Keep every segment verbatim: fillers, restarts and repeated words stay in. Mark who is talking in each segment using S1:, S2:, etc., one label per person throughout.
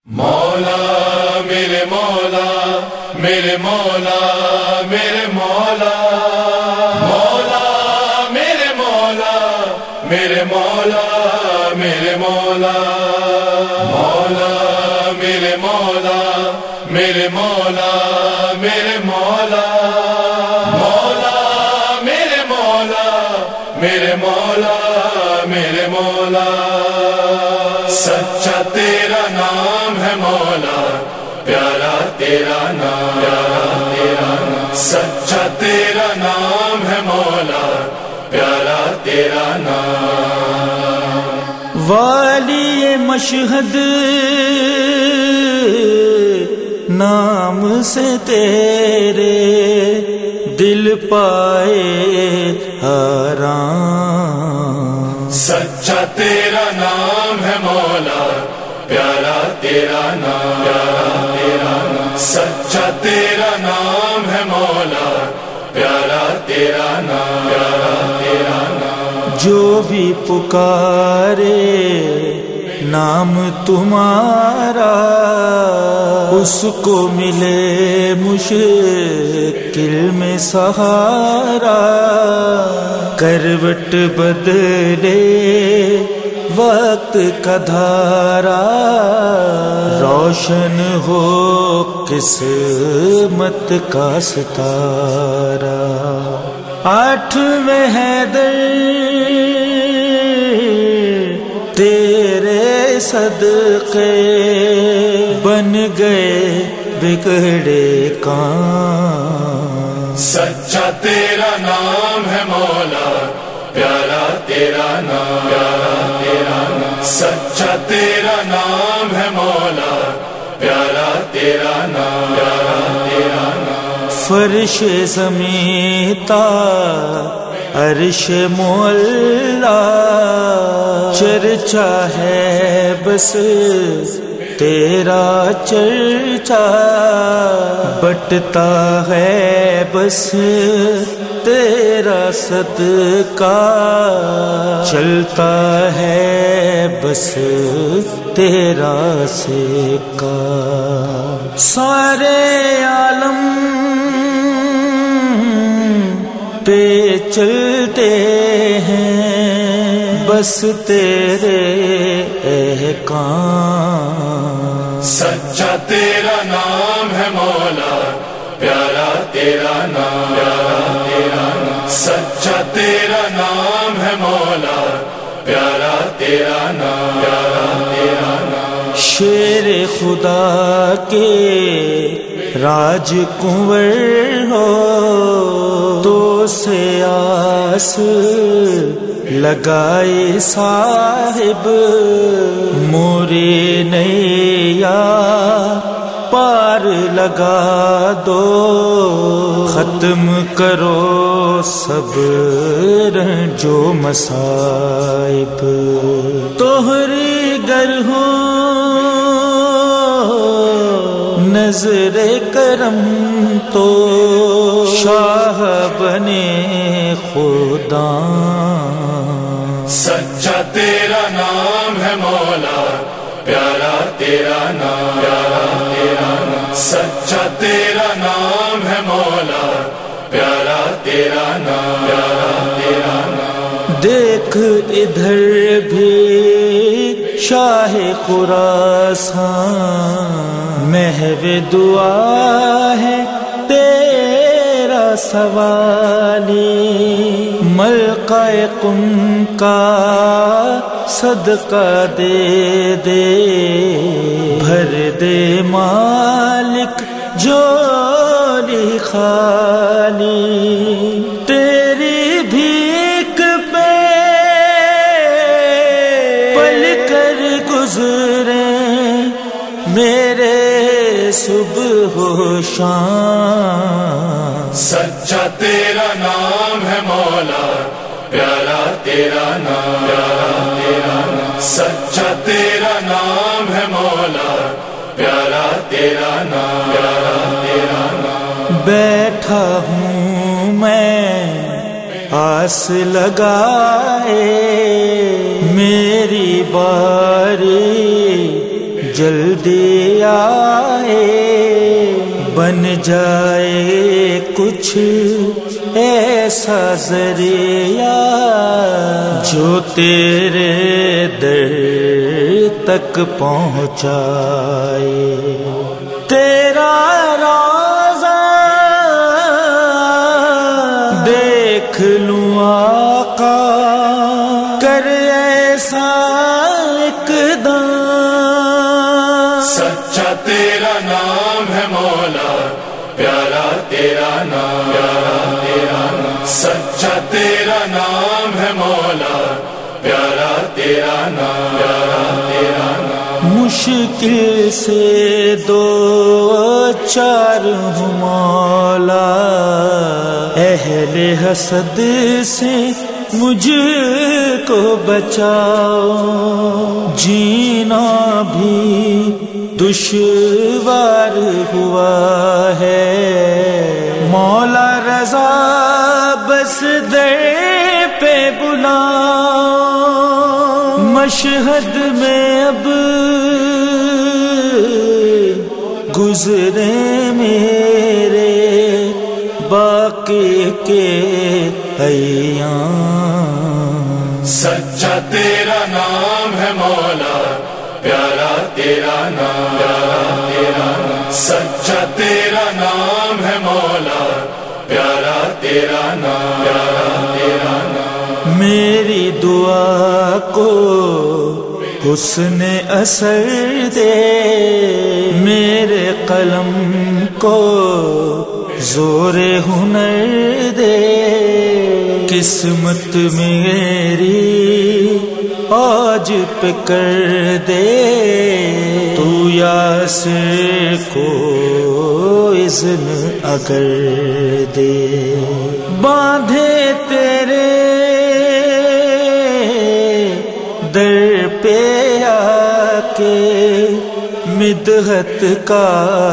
S1: مولا میرے مولا میرے مولا میرے مولا مولا میرے مولا میرے مولا میرے مولا مولا میرے مولا میرے مولا میرے مولا مولا میرے مولا میرے مولا میرے مولا سچا تیرا نام ہے مولا، پیارا تیرا نام، پیارا تیرا نام، سچا تیرا نام ہے مولا، پیارا تیرا نام۔
S2: والی مشہد نام سے تیرے دل پائے آرام،
S1: سچا تیرا نام ہے مولا، پیارا تیرا نام، پیارا تیرا نام، سچا تیرا نام ہے مولا، پیارا تیرا نام، پیارا تیرا نام۔
S2: جو بھی پکارے نام تمہارا اس کو ملے مشکل میں سہارا، کروٹ بدلے وقت کا دھارا، روشن ہو قسمت کا ستارہ۔ آٹھویں حیدر تیرے صدقے بن گئے بگڑے کام،
S1: سچا تیرا نام ہے مولا، پیارا تیرا نام، پیارا تیرا نام، سچا تیرا نام ہے مولا، پیارا تیرا نام، پیارا تیرا نام۔
S2: فرش زمین تا عرش معلا چرچا ہے بس تیرا چرچا، بٹتا ہے بس تیرا صدقہ، چلتا ہے بس تیرا سکہ۔ سارے عالم پہ چلتے ہیں بس تیرے احکام،
S1: سچا تیرا نام ہے مولا، پیارا تیرا نام، پیارا تیرا نام، سچا تیرا نام ہے مولا، پیارا تیرا نام، پیارا تیرا نام۔
S2: شیر خدا کے راج کنور ہو تو سے آس لگائے صاحب، موری نیا پار لگا دو، ختم کرو سب جو مصائب، توہری گر ہو نظر کرم تو شاہ بنے خدا،
S1: سچا تیرا نام ہے مولا، پیارا تیرا نام، پیارا تیرا نام، سچا تیرا نام ہے مولا، پیارا تیرا نام، پیارا تیرا نام۔
S2: دیکھ ادھر بھی شاہ خراسان، محو دعا ہے تیرا سوالی، ملقا قم کا صدقہ دے دے، بھر دے مالک جولی خالی، تیری بھیک پہ پل کر گزرے میرے صبح و شام،
S1: سچا تیرا نام ہے مولا، پیارا تیرا نام، پیارا تیرا نام، سچا تیرا نام ہے مولا، پیارا تیرا نام، پیارا تیرا نام۔
S2: بیٹھا ہوں میں آس لگائے میری باری جلدی آئے، بن جائے کچھ ایسا ذریعہ جو تیرے در تک پہنچائے۔ تیرا روضہ دیکھ لوں آقا، کر ایسا اقدام۔
S1: سچا تیرا نام ہے مولا، پیارا تیرا نام، پیارا تیرا نام، سچا تیرا نام ہے مولا، پیارا تیرا نام، پیارا تیرا نام۔
S2: مشکل سے دو چار ہوں مولا، اہل حسد سے مجھ کو بچاؤ، جینا بھی دشوار ہوا ہے، مولا رضا بس در پہ بلاؤ۔ مشہد میں اب گزرے میرے باقی کے ایام۔
S1: سچا تیرا نام ہے مولا، پیارا تیرا نام، پیارا تیرا نام، سچا تیرا نام ہے مولا، پیارا تیرا نام، پیارا تیرا نام۔
S2: میری دعا کو حسن اثر دے، میرے قلم کو زور ہنر دے، قسمت میری آج پہ کر دے، تو یاسر کو اذن اگر دے، باندھے تیرے در پہ آ کے مدحت کا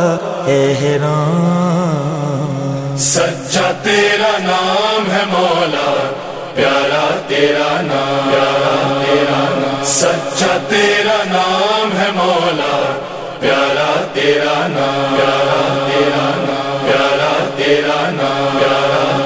S2: احرام۔
S1: سچا تیرا نام ہے مولا، پیارا تیرا نام، پیارا تیرا نام، سچا تیرا نام ہے مولا، پیارا تیرا نام، پیارا تیرا نام، پیارا تیرا نام، پیارا